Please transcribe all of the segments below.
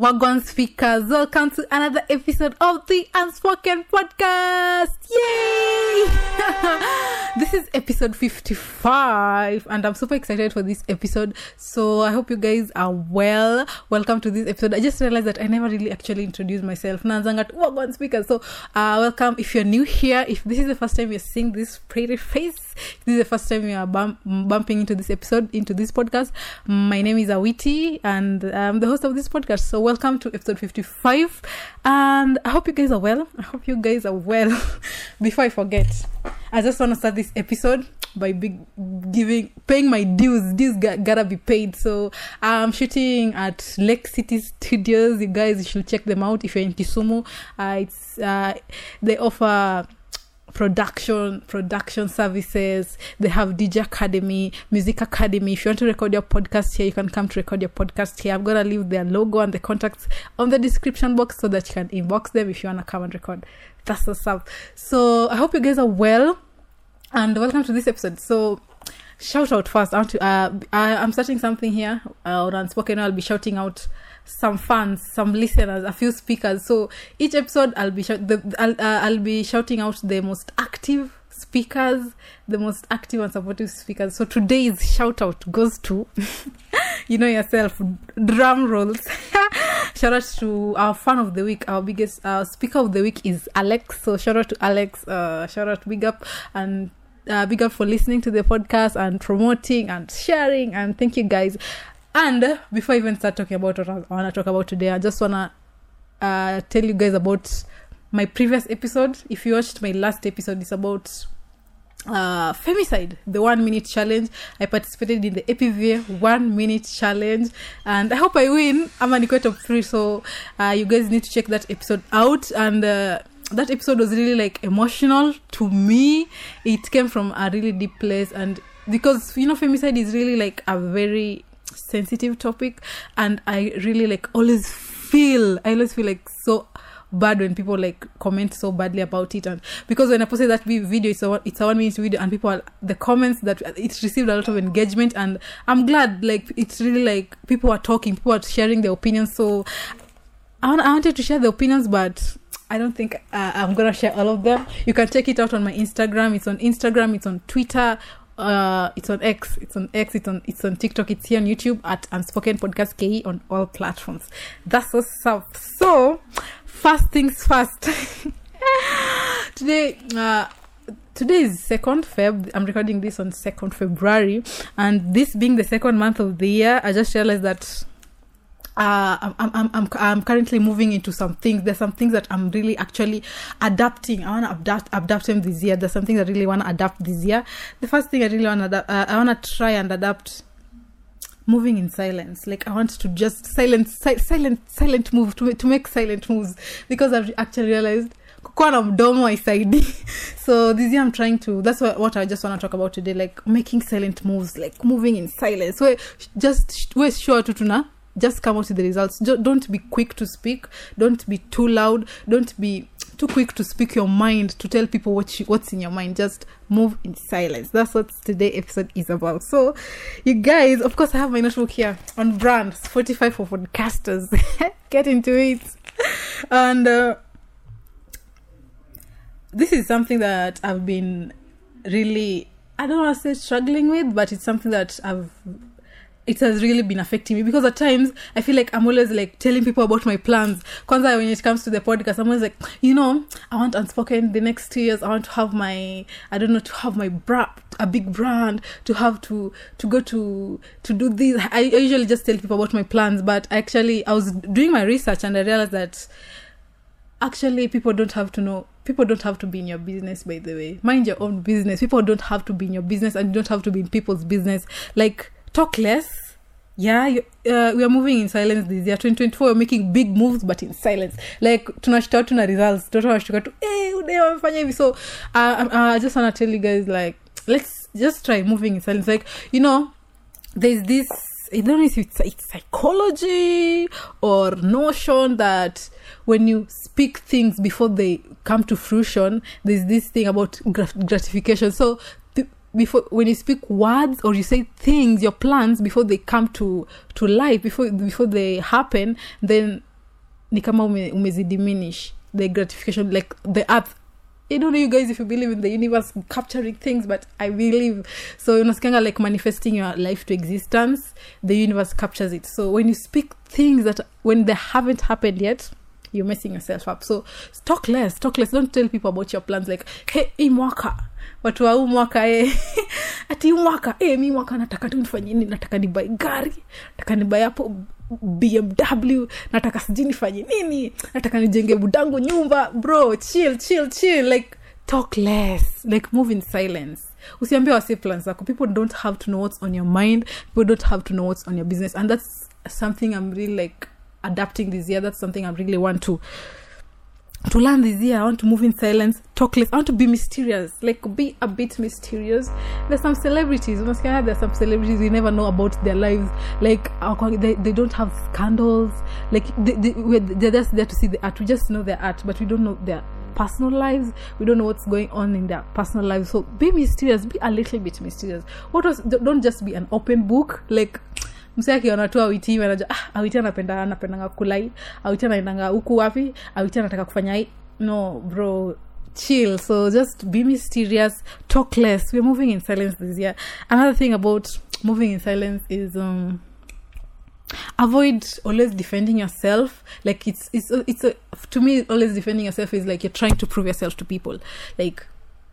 Wagwan speakers, welcome to another episode of the Unspoken Podcast. Yay! This is episode 55 and I'm super excited for this episode. So I hope you guys are well. Welcome to this episode. I just realized that I never really actually introduced myself. Nanzangat Wagwan speakers. So welcome. If you're new here, if this is the first time you're seeing this pretty face, if this is the first time you are bumping into this episode, into this podcast, my name is Awiti and I'm the host of this podcast. So welcome to episode 55 and I hope you guys are well. Before I forget, I just want to start this episode by paying my dues. Gotta be paid. So I'm shooting at Lake City Studios. You guys should check them out if you're in Kisumu. They offer production services. They have DJ Academy, Music Academy. If you want to record your podcast here, you can come to record your podcast here. I'm gonna leave their logo and the contacts on the description box so that you can inbox them if you want to come and record. That's what's up. So I hope you guys are well and welcome to this episode. So shout out first. I'm starting something here on Unspoken. I'll be shouting out some fans, some listeners, a few speakers. So each episode I'll be shouting out the most active speakers, the most active and supportive speakers. So today's shout out goes to you know yourself, drum rolls. Shout out to our fan of the week. Our biggest speaker of the week is Alex. So shout out to Alex. Shout out, big up, and big up for listening to the podcast and promoting and sharing, and thank you guys. And before I even start talking about what I want to talk about today, I just want to tell you guys about my previous episode. If you watched my last episode, it's about femicide, the 1 minute challenge. I participated in the EPVA 1 minute challenge and I hope I win. I'm an top 3, so you guys need to check that episode out. And that episode was really like emotional to me. It came from a really deep place, and because you know femicide is really like a very sensitive topic, and I really like always feel like so bad when people like comment so badly about it. And because when I posted that video, it's a 1 minute video, and the comments that it received a lot of engagement, and I'm glad like it's really like people are talking, people are sharing their opinions. So I wanted to share the opinions, but I don't think I'm gonna share all of them. You can check it out on my Instagram. It's on Instagram, it's on Twitter, it's on X, it's on TikTok, it's here on YouTube at Unspoken Podcast KE on all platforms. That's what's up. So first things first. Today is 2nd Feb. I'm recording this on 2nd February, and this being the second month of the year, I just realized that I'm currently moving into some things. There's some things that I'm really actually adapting. I want to adapt them this year. There's something that I really want to adapt this year. The first thing I really want to I want to try and adapt moving in silence. Like I want to just silent move, to make silent moves, because I've actually realized kukwana mdomo isaidi. So this year I'm trying to, that's what I just want to talk about today, like making silent moves, like moving in silence. So we're sure to tuna just come out with the results. Don't be quick to speak. Don't be too loud. Don't be too quick to speak your mind, to tell people what's in your mind. Just move in silence. That's what today's episode is about. So, you guys, of course, I have my notebook here on brand, Spotify for podcasters. Get into it. And this is something that I've been really, I don't want to say struggling with, but it's something that it has really been affecting me, because at times I feel like I'm always like telling people about my plans. Kwanza, when it comes to the podcast, I'm always like, I want Unspoken the next 2 years. I want to have a big brand, to go to do this. I usually just tell people about my plans, but I was doing my research and I realized that actually people don't have to know. People don't have to be in your business, by the way. Mind your own business. People don't have to be in your business, and you don't have to be in people's business. Like, talk less. Yeah, we are moving in silence this year. 2024, we're making big moves, but in silence. Like, tunashtuka tuna results. Tunashtuka tu, wamefanya hivi. So, I just want to tell you guys, like, let's just try moving in silence. Like, there's this, I don't know if it's psychology or notion that when you speak things before they come to fruition, there's this thing about gratification. So, when you speak words or you say things, your plans, before they come to life, before they happen, then ni kama umezidiminish the gratification, like the earth. I don't know you guys if you believe in the universe capturing things, but I believe. So unasikanga like manifesting your life to existence, the universe captures it. So when you speak things that when they haven't happened yet, you're messing yourself up. So talk less. Don't tell people about your plans like, hey, hii mwaka watu wa huu mwaka ati huu mwaka mi mwaka nataka tu nifanye nini, nataka ni buy gari, nataka ni buy hapo BMW, nataka sijini fanye nini, nataka nijenge budangu nyumba. Bro, chill, like talk less, like move in silence. Usiambie wase plans zako. People don't have to know what's on your mind, people don't have to know what's on your business, and that's something I'm really like adapting this year. That's something I really want to learn this year. I want to move in silence, talk less. I want to be mysterious, like be a bit mysterious. There's some celebrities, we never know about their lives, like they don't have scandals, like they're just there to see the art. We just know their art, but we don't know their personal lives. We don't know what's going on in their personal lives. So be mysterious, be a little bit mysterious. Don't just be an open book, like msaki wanatua Awiti wanajua Awiti anapendanga kulai, Awiti anaendanga huku wapi, Awiti anataka kufanya hii. No bro, chill. So just be mysterious, talk less. We're moving in silence this year. Another thing about moving in silence is avoid always defending yourself. Like it's to me, always defending yourself is like you're trying to prove yourself to people, like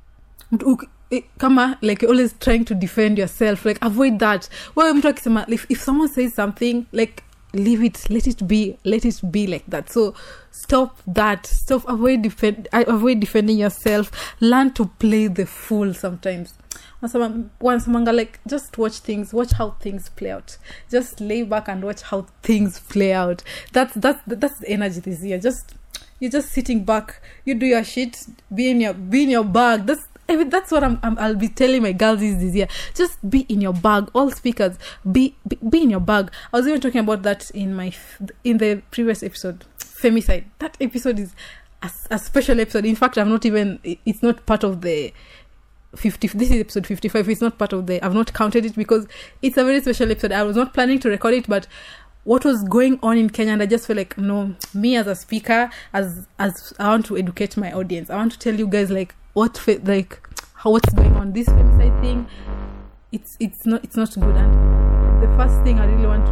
kama like you're always trying to defend yourself. Like avoid that. Well, mtu akisema if someone says something, like leave it, let it be like that. So stop avoid defending yourself. Learn to play the fool sometimes. Once manga, like just watch how things play out. Just lay back and watch how things play out. That's the energy this year. You're just sitting back, you do your shit, be in your bag. That's what I'll be telling my girls this year. Just be in your bag. All speakers, be in your bag. I was even talking about that in the previous episode, Femicide. That episode is a special episode. In fact, it's not part of the 50. This is episode 55. It's not part of I've not counted it because it's a very special episode. I was not planning to record it, but what was going on in Kenya, and I just feel like, no, me as a speaker, as I want to educate my audience. I want to tell you guys like what's going on. This femicide thing, it's not good. And the first thing I really want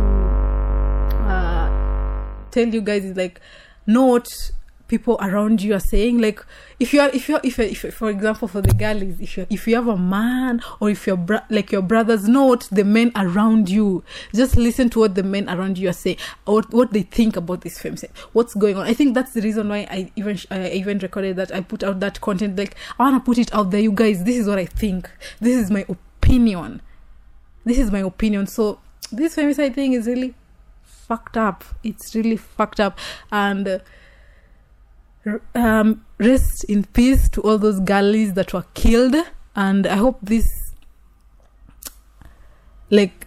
to tell you guys is like, know what people around you are saying. Like if for example, for the girlies, if you have a man, or if your brothers, know what the men around you, just listen to what the men around you are saying, or what they think about this femicide, what's going on. I think that's the reason why I even recorded that. I put out that content. Like I want to put it out there. You guys, this is what I think, this is my opinion. So this femicide thing is really fucked up. It's really fucked up. And rest in peace to all those girlies that were killed. And I hope this, like,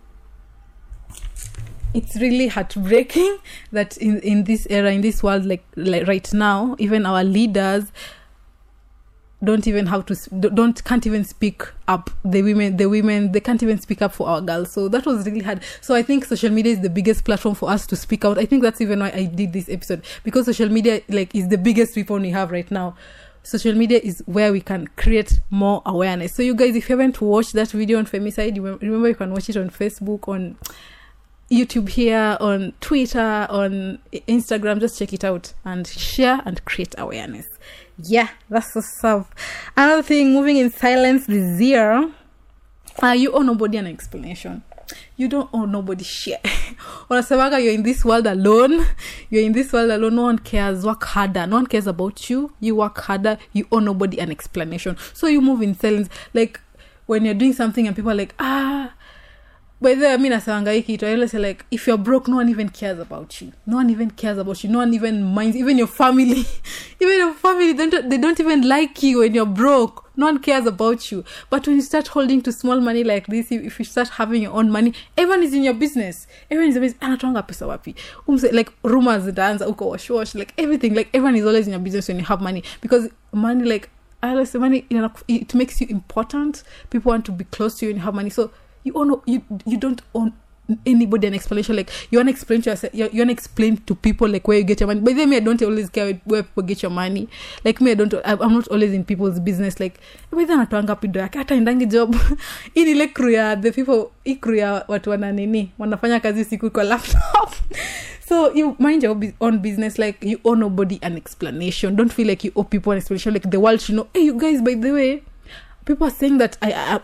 it's really heartbreaking that in this era, in this world, like right now, even our leaders can't even speak up. The women, they can't even speak up for our girls. So that was really hard. So I think social media is the biggest platform for us to speak out. I think that's even why I did this episode, because social media is the biggest weapon we have right now. Social media is where we can create more awareness. So you guys, if you haven't watched that video on femicide, remember you can watch it on Facebook, on YouTube here, on Twitter, on Instagram. Just check it out and share and create awareness. Yeah, that's what's up. Another thing, moving in silence this year. You owe nobody an explanation. You don't owe nobody shit. Unasemaga you're in this world alone. No one cares. Work harder. No one cares about you. You work harder. You owe nobody an explanation. So you move in silence. Like when you're doing something and people are like, by the way, I mean, I always say, like, if you're broke, no one even cares about you. No one even minds. Even your family. They don't even like you when you're broke. No one cares about you. But when you start holding to small money like this, if you start having your own money, everyone is in your business. Everyone is amazing. Anatwanga pesa wapi. Like, rumors dance, uko wash, like, everything. Like, everyone is always in your business when you have money. Because money, like, I always say, money, it makes you important. People want to be close to you when you have money. So, you don't own anybody an explanation. Like, you want to explain to yourself, you want to explain to people like where you get your money. But then me, I don't always care where people get your money. Like me, I'm not always in people's business. Like, by then anatoanga pido yake hata indangi job. Hii ile crew ya the people, hii crew ya watu wanafanya kazi siku kwa laptop. So you mind your own business. Like, you owe nobody an explanation. Don't feel like you owe people an explanation. Like, the world should know, hey, you guys, by the way, people are saying that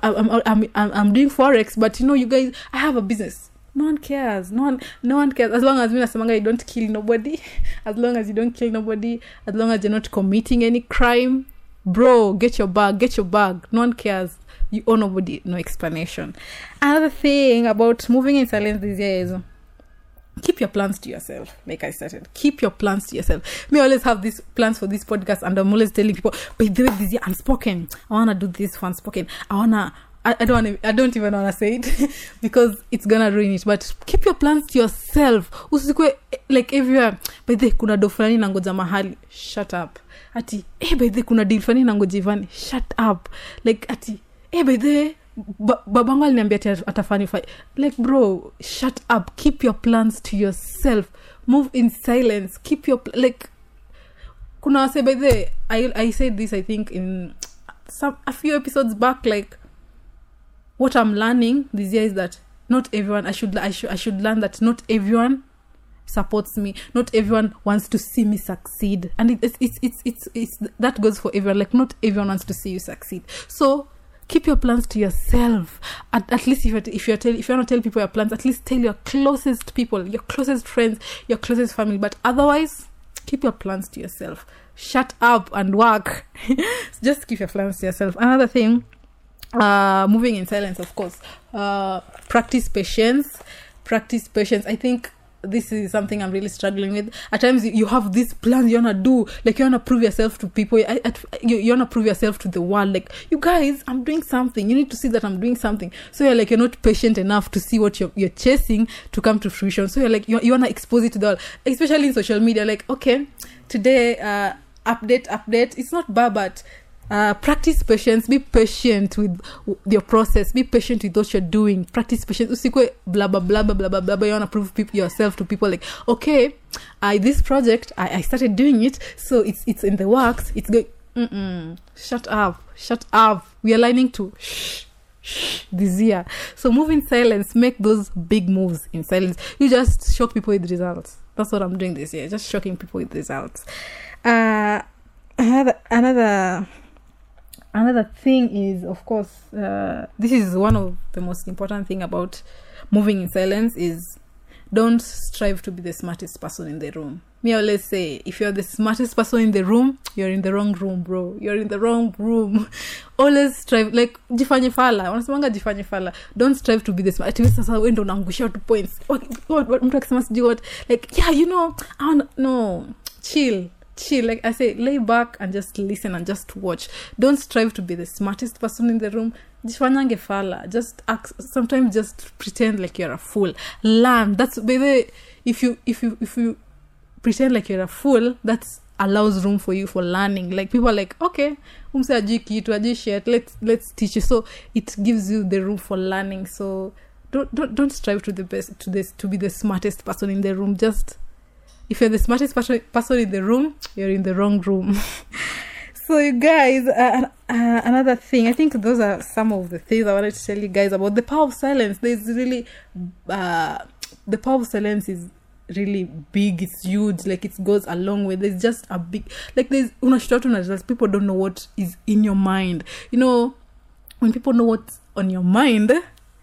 I'm doing forex, but you guys, I have a business. No one cares. No one cares. As long as you don't kill nobody, as long as you don't kill nobody, as long as you're not committing any crime, bro, get your bag. No one cares. You owe nobody no explanation. Another thing about moving in silence this year is keep your plans to yourself. Like I started, keep your plans to yourself. Me always have these plans for this podcast, and I'm always telling people, by the way, this year unspoken, I wanna do this for unspoken. I don't even wanna say it because it's gonna ruin it. But keep your plans to yourself. Usikwe like everywhere. By the way, kuna do fulani nangoja mahali. Shut up. Ati, by the way, kuna deal fulani nangoja Ivani. Shut up. Like ati, by the way, babangu aliniambia atafani fight. Like, bro, shut up. Keep your plans to yourself. Move in silence. Keep your like. Kuna say by the I said this, I think in a few episodes back. Like, what I'm learning this year is that not everyone. I should learn that not everyone supports me. Not everyone wants to see me succeed, and it's that goes for everyone. Like, not everyone wants to see you succeed. So keep your plans to yourself. At least if you want to tell people your plans, at least tell your closest people, your closest friends, your closest family. But otherwise, keep your plans to yourself. Shut up and work. Just keep your plans to yourself. Another thing, moving in silence, of course. Practice patience. I think this is something I'm really struggling with. At times you have these plans you want to do, like you want to prove yourself to people, you want to prove yourself to the world, like, you guys, I'm doing something, you need to see that I'm doing something. So you're not patient enough to see what you're chasing to come to fruition. So you want to expose it to the world, especially in social media. Like, okay, today update, it's not bad, but practice patience. Be patient with your process. Be patient with what you're doing. Practice patience. Usikwe blah blah blah blah blah blah blah. You wanna prove yourself to people, like, okay, this project I started doing it, so it's in the works. It's going. Shut up. We are learning to shh this year. So move in silence. Make those big moves in silence. You just shock people with results. That's what I'm doing this year. Just shocking people with results. Another thing is, of course, this is one of the most important thing about moving in silence is don't strive to be the smartest person in the room. Me always say, if you're the smartest person in the room, you're in the wrong room, bro. You're in the wrong room. Always strive, like, jifanye fala. Wanasemanga jifanye fala. Don't strive to be the smartest. Sasa wewe ndo unaangusha 2 points. What mtu akisema sijui what. Like, yeah, no. Chill. Like I say, lay back and just listen and just watch. Don't strive to be the smartest person in the room. Jifanyange fala. Just act, sometimes just pretend like you're a fool. Learn. That's, by the way, if you pretend like you're a fool, that allows room for you for learning. Like, people are like, okay, umse ajui kitu, ajui shit, let's teach you. So it gives you the room for learning. So don't strive to be the smartest person in the room. Just, if you're the smartest person in the room, you're in the wrong room. So, you guys, another thing, I think those are some of the things I wanted to tell you guys about the power of silence. There's really, the power of silence is really big. It's huge. Like, it goes a long way. There's just a big, like, there's, people don't know what is in your mind. When people know what's on your mind,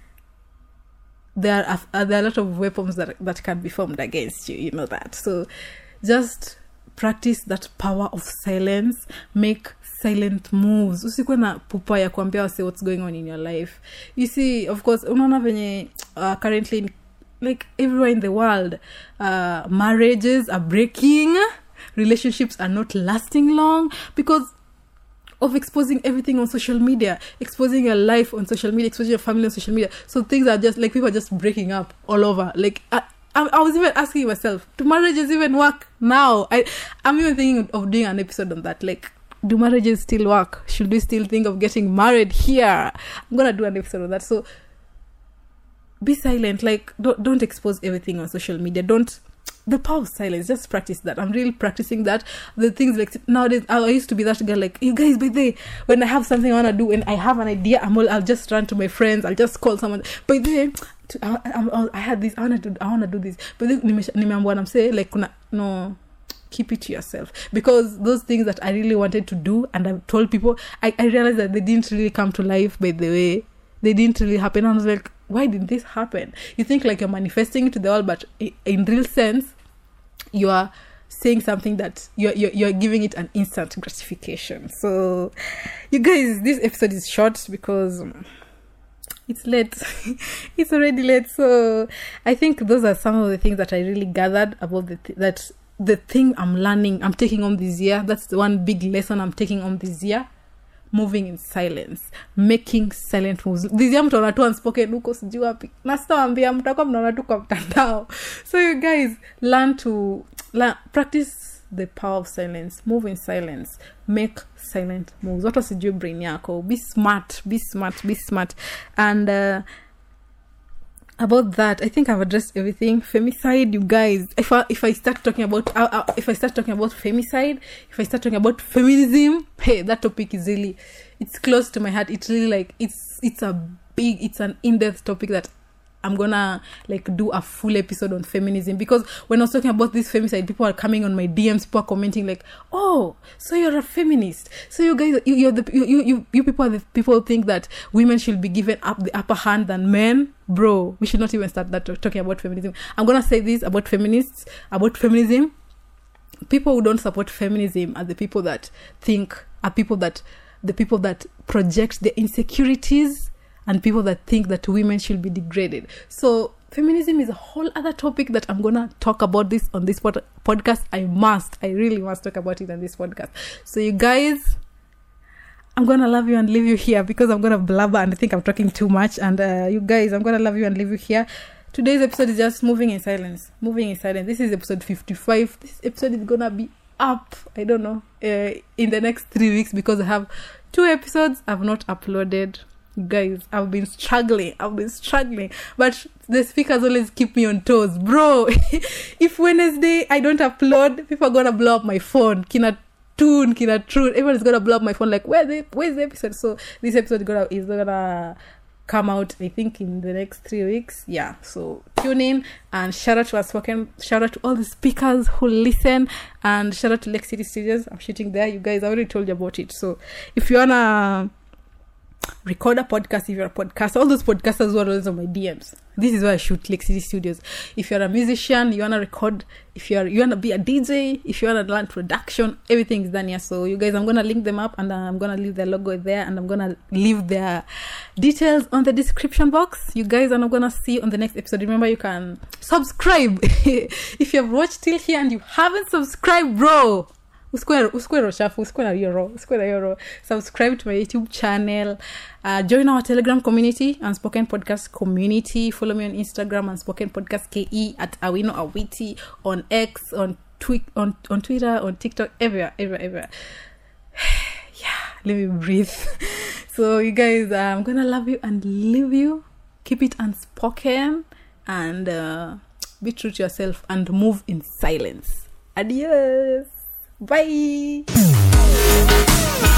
there are a lot of weapons that can be formed against you. You know that. So just practice that power of silence. Make silent moves. Usikwe na pupa ya kuambia wase what's going on in your life. You see, of course, unaona venye currently, like, everywhere in the world, marriages are breaking, relationships are not lasting long because of exposing everything on social media, exposing your life on social media, exposing your family on social media. So things are just, like, people are just breaking up all over. Like, I was even asking myself, do marriages even work now? I'm even thinking of doing an episode on that. Like, do marriages still work? Should we still think of getting married here? I'm going to do an episode on that. So be silent. Like, don't expose everything on social media. The power of silence, just practice that. I'm really practicing that. The things like nowadays, I used to be that girl like, you guys, by the way, when I have something I want to do and I have an idea, I'll just run to my friends, I'll just call someone. By the way, I had this, I want to do this. But then what I'm saying, like, no, keep it to yourself. Because those things that I really wanted to do and I've told people, I realized that they didn't really come to life, by the way. They didn't really happen. I was like, why did this happen? You think like you're manifesting it to the world, but in real sense, you are saying something that you're giving it an instant gratification. So, you guys, this episode is short because it's late. It's already late. So, I think those are some of the things that I really gathered about the thing I'm learning, I'm taking on this year. That's the one big lesson I'm taking on this year. Moving in silence, making silent moves. This year mtaona tu unspoken huko sijui wapi. Na sitawaambia mtakuwa mnaona tu kwa mtandao. So you guys practice the power of silence. Move in silence. Make silent moves. Watu wasijue brain yako. Be smart. And about that, I think I've addressed everything. Femicide, you guys. If I start talking about femicide, if I start talking about feminism, hey, that topic is really, it's close to my heart. It's really like it's an in-depth topic that I'm gonna like do a full episode on feminism. Because when I was talking about this femicide, people are coming on my DMs, people are commenting like, "Oh, so you're a feminist? So you guys, you people are the people who think that women should be given the upper hand than men." Bro, we should not even start that talking about feminism. I'm gonna say this about feminists, about feminism. People who don't support feminism are the people that project their insecurities, and people that think that women should be degraded. So feminism is a whole other topic that I'm gonna talk about this on this podcast. I really must talk about it on this podcast. So you guys, I'm gonna love you and leave you here because I'm gonna blabber and I think I'm talking too much. And you guys, I'm gonna love you and leave you here. Today's episode is just moving in silence. This is episode 55. This episode is gonna be up, I don't know, in the next 3 weeks because I have 2 episodes I've not uploaded. Guys, I've been struggling, but the speakers always keep me on toes, bro. If Wednesday I don't upload, people are gonna blow up my phone. Kina True, everyone's gonna blow up my phone like, where's the episode? So this episode is gonna come out, I think, in the next 3 weeks. Yeah, so tune in and shout out to Unspoken, shout out to all the speakers who listen, and shout out to Lake City Studios. I'm shooting there, you guys. I already told you about it. So if you wanna record a podcast, if you're a podcaster, all those podcasters who are always on my DMs, this is where I shoot, Lake City Studios. If you're a musician, you want to record, if you want to be a DJ, if you want to learn production, everything is done here. So you guys, I'm going to link them up, and I'm going to leave their logo there, and I'm going to leave their details on the description box. You guys, and I'm going to see you on the next episode. Remember, you can subscribe. If you have watched till here and you haven't subscribed, bro, subscribe to my YouTube channel, join our Telegram community, Unspoken Podcast community. Follow me on Instagram, Unspoken Podcast KE, at Awino Awiti, on X, on Twitter, on TikTok, everywhere. Yeah, let me breathe. So you guys, I'm gonna love you and leave you. Keep it unspoken, and be true to yourself, and move in silence. Adios. Bye.